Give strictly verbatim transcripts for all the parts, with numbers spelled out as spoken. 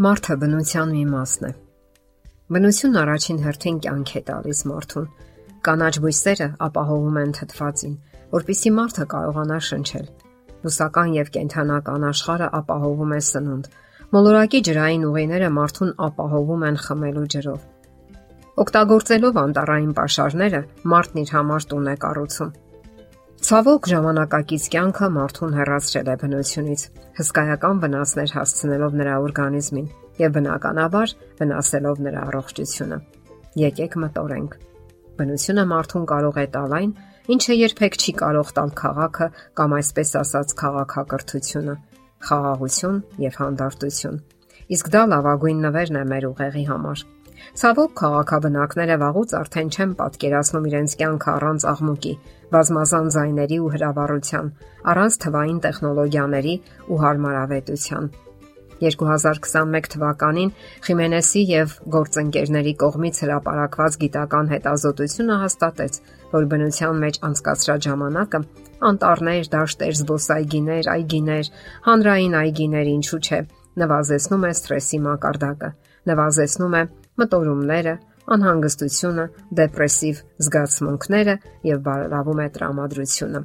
Մարդը բնության մի մասն է։ Բնությունն առաջին հերթին կյանք է տալիս մարդուն։ Կանաչ բույսերը ապահովում են թթվածին, որպեսզի մարդը կարողանա շնչել։ Բուսական եւ կենդանական աշխարհը ապահովում է սնունդ։ Մոլորակի ջրային ուղիները մարդուն ապահովում են խմելու ջրով։ Օգտագործելով անտառային պաշարները, մարդն իր համար տուն է կառուցում։ Ցավոք, ժամանակակից կյանքը մարդուն հեռացրել է բնությունից, հսկայական վնասներ հասցնելով նրա օրգանիզմին եւ բնականաբար վնասելով նրա առողջությունը։ Եկեք մտորենք։ Բնությունը մարդուն կարող է տալ այն, ինչը երբեք չի կարող տալ քաղաքը կամ այսպես ասած քաղաքակրթությունը, խաղաղություն եւ հանդարտություն։ Իսկ դա լավագույն նվերն է մեր ուղեղի համար։ Ցավոք, քաղաքաբնակները վաղուց արդեն չեն պատկերացնում իրենց կյանքը առանց աղմուկի, բազմազան ձայների ու հրավառության, առանց թվային տեխնոլոգիաների ու հարմարավետության։ երկու հազար քսանմեկ թվականին Խիմենեսի եւ գործընկերների կողմից հրապարակված գիտական հետազոտությունը հաստատեց, որ բնության մեջ անցկացրած ժամանակը անտառներ, դաշտեր, զբոսայգիներ, այգիներ, հանրային այգիներ, ինչու՞ չէ, նվազեցնում է սթրեսի մակարդակը, նվազեցնում է մտորումները, անհանգստությունը, դեպրեսիվ զգացմունքները եւ բարելավում է տրամադրությունը։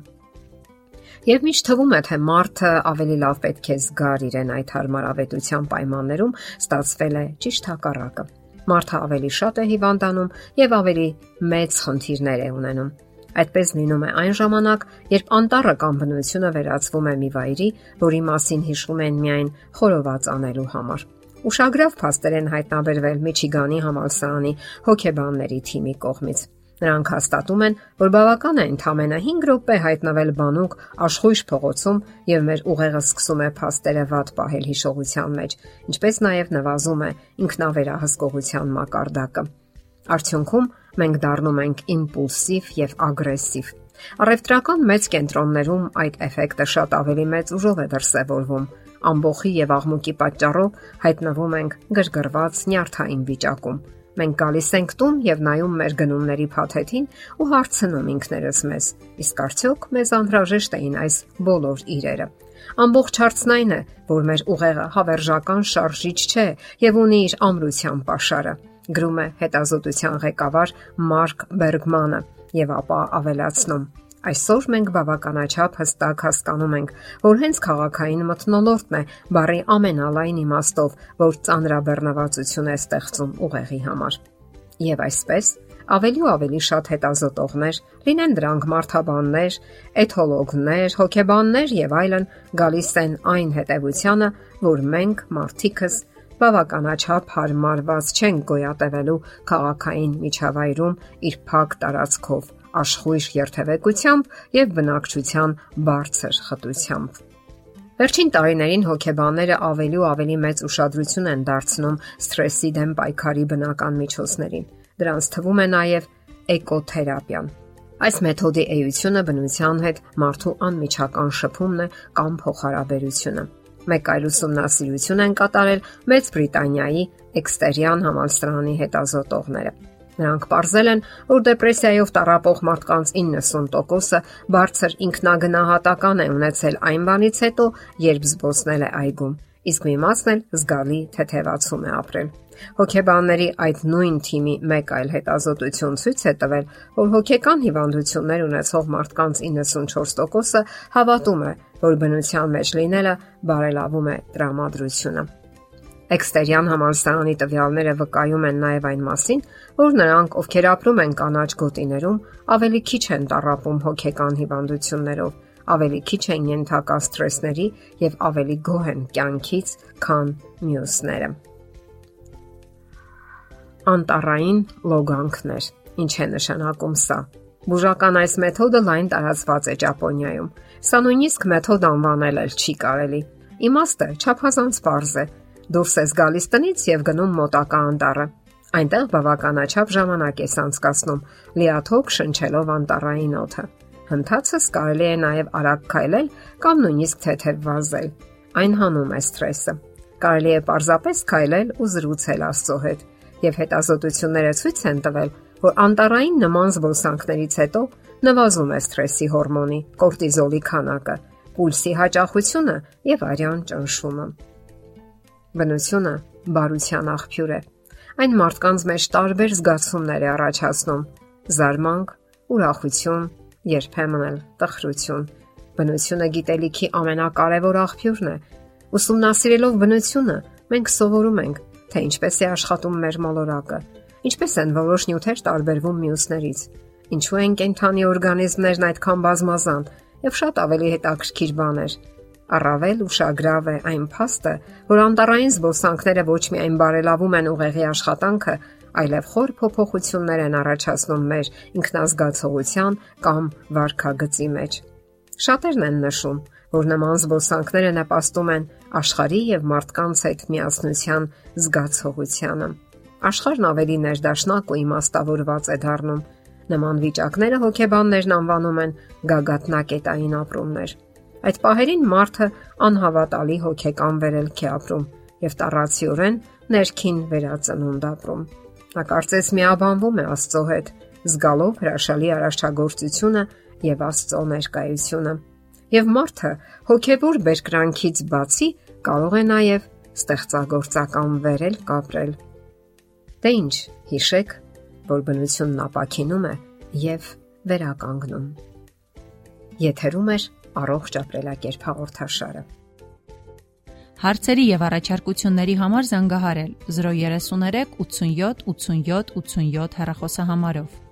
Եվ միշտ թվում է, թե մարդը ավելի լավ պետք է զգար իրեն այդ հարմարավետության պայմաններում, ստացվել է ճիշտ հակառակը։ Մարդը ավելի շատ է հիվանդանում եւ ավելի մեծ խնդիրներ է ունենում։ Այդպես լինում է այն ժամանակ, երբ անտառը կամ բնությունը վերածվում է մի վայրի, որի մասին հիշում են միայն խորոված անելու համար։ Ուշագրավ փաստեր են հայտնաբերվել Միչիգանի համալսարանի հոգեբանների թիմի կողմից։ Նրանք հաստատում են, որ բավական է ընդամենը հինգ րոպե հայտնվել բանուկ աշխույժ փողոցում եւ մեր ուղեղը սկսում է փաստերը վատ պահել հիշողության մեջ, ինչպես նաեւ նվազում է ինքնավերահսկողության մակարդակը։ Արդյունքում մենք դառնում ենք իմպուլսիվ եւ ագրեսիվ։ Առևտրական մեծ կենտրոններում այդ էֆեկտը շատ ավելի մեծ ուժով է դրսևորվում։ Ամբոխի եւ աղմուկի պատճառով հայտնվում ենք գրգռված նյարդային վիճակում։ Մենք գալիս ենք տուն եւ նայում մեր գնումների փաթեթին ու հարցնում ինքներս մեզ. իսկ արդյոք մեզ անհրաժեշտ էին այս բոլոր իրերը։ Ամբողջ հարցն այն է, որ մեր ուղեղը հավերժական շարժիչ չէ եւ ունի իր ամրության պաշարը, գրում է հետազոտության ղեկավար Մարկ Բերգմանը եւ ապա ավելացնում. Այսօր մենք բավականաչափ հստակ հասկանում ենք, որ հենց քաղաքային մթնոլորտն է բառի ամենալայն իմաստով, որ ծանրաբեռնվածություն է ստեղծում ուղեղի համար։ Եվ այսպես, ավելի ու ավելի շատ հետազոտողներ, լինեն դրանք մարդաբաններ, էթոլոգներ, հոգեբաններ եւ այլն, գալիս են այն հետևությանը, որ մենք մարդիկս բավականաչափ հարմարված չենք գոյատևելու քաղաքային միջավայրում իր փակ տարածքով, աշխույժ երթևեկությամբ եւ բնակչության բարձր խտությամբ։ Վերջին տարիներին հոգեբանները ավելի ու ավելի մեծ ուշադրություն են դարձնում սթրեսի դեմ պայքարի բնական միջոցներին։ Դրանց թվում է նաեւ էկոթերապիան։ Այս մեթոդի էությունը բնության հետ մարդու անմիջական շփումն է կամ փոխհարաբերությունը։ Մեկ այլ ուսումնասիրություն են կատարել Մեծ Բրիտանիայի Էքստերյան համալսարանի հետազոտողները։ Նրանք ողջել են, որ դեպրեսիայով տառապող մարդկանց իննսուն տոկոսը բարձր ինքնագնահատական է ունեցել այն բանից հետո, երբ զբոսնել է այգում, իսկ մի մասն էլ զգալի թեթևացում է ապրել։ Հոգեբանների այդ նույն թիմի մեկ այլ հետազոտություն ցույց է տվել, որ հոգեկան հիվանդություններ ունեցող մարդկանց իննսունչորս տոկոսը հավատում է, որ բնության մեջ լինելը բարելավում է տրամադրությունը։ Էքստերյան համալսարանի տվյալները վկայում են նաև այն մասին, որ նրանք, ովքեր ապրում են կանաչ գոտիներում, ավելի քիչ են տառապում հոգեկան հիվանդություններով, ավելի քիչ են ենթակա սթրեսների եւ ավելի գոհ են կյանքից, քան մյուսները։ Անտառային լոգանքներ։ Ինչ է նշանակում սա։ Բուժական այս մեթոդը լայն տարածված է Ճապոնիայում։ Սա նույնիսկ մեթոդ անվանել էլ չի կարելի։ Իմաստը չափազանց պարզ է։ Դուրս ես գալիս տնից եւ գնում մոտակա անտառը։ Այնտեղ բավականաչափ ժամանակ ես անցկացնում, լիաթոք շնչելով անտառային օդը։ Հնդածս կարելի է նաեւ արագ քայլել կամ նույնիսկ թեթև վազել։ Այն հանում է սթրեսը։ Կարելի է պարզապես քայլել ու զրուցել Աստծո հետ։ Եվ հետազոտությունները ցույց են տվել, որ անտառային նման զբոսանքներից հետո նվազում է սթրեսի հորմոնի կորտիզոլի քանակը, պուլսի հաճախությունը եւ արյան ճնշումը։ Բնությունը բարության աղբյուր է։ Այն մարդկանց մեջ տարբեր զգացումներ է առաջացնում՝ զարմանք, ուրախություն, երբեմն էլ տխրություն։ Բնությունը գիտելիքի ամենակարևոր աղբյուրն է։ Ուսումնասիրելով բնությունը, մենք սովորում ենք, թե ինչպես է աշխատում մեր մոլորակը, ինչպես են որոշ նյութեր տարբերվում մյուսներից, ինչու են կենդանի օրգանիզմներն այդքան բազմազան եւ շատ ավելի հետաքրքիր բաներ։ Առավել ուշագրավ է այն փաստը, որ անտառային զբոսանքները ոչ միայն բարելավում են ուղեղի աշխատանքը, այլև խոր փոփոխություններ են առաջացնում մեր ինքնազգացողության կամ վարքագծի մեջ։ Շատերն են նշում, որ նման զբոսանքները նպաստում են աշխարհի եւ մարդկանց հետ միասնության զգացողությանը։ Աշխարհն ավելի ներդաշնակ ու իմաստավորված է դառնում։ Նման վիճակները հոգեբաններն անվանում են գագաթնակետային ապրումներ։ Այդ պահերին մարդը անհավատալի հոգեկան վերելք է ապրում եւ տառացիորեն ներքին վերածնունդ ապրում։ Նա կարծես միաբանվում է Աստծո հետ, զգալով հրաշալի արարչագործությունը եւ Աստծո ներկայությունը։ Եվ մարդը հոգեվոր բերկրանքից բացի կարող է նաեւ ստեղծագործական վերելք ապրել։ Դե ինչ, հիշեք, որ բնությունն ապաքինում է եւ վերականգնում։ Եթերում է առողջ ապրելակերպ հաղորդաշարը։ Հարցերի եւ առաջարկությունների համար զանգահարել զրո երեք երեք ութսունյոթ ութսունյոթ ութսունյոթ հեռախոսահամարով։